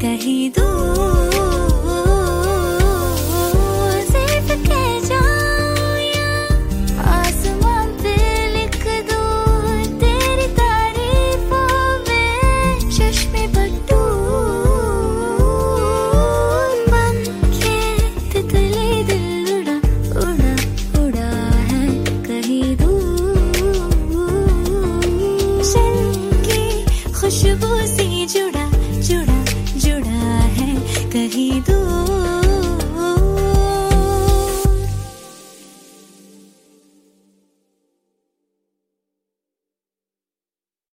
कहीं दूर सिर्फ कह जाऊं या आसमां पे लिख दूं तेरी तारीफों में चश्मे बटूर बन के तितली दिल उड़ा उड़ा उड़ा है कहीं दूर जिनकी खुशबू से जुड़ा जुड़ा जुड़ा है कहीं दूर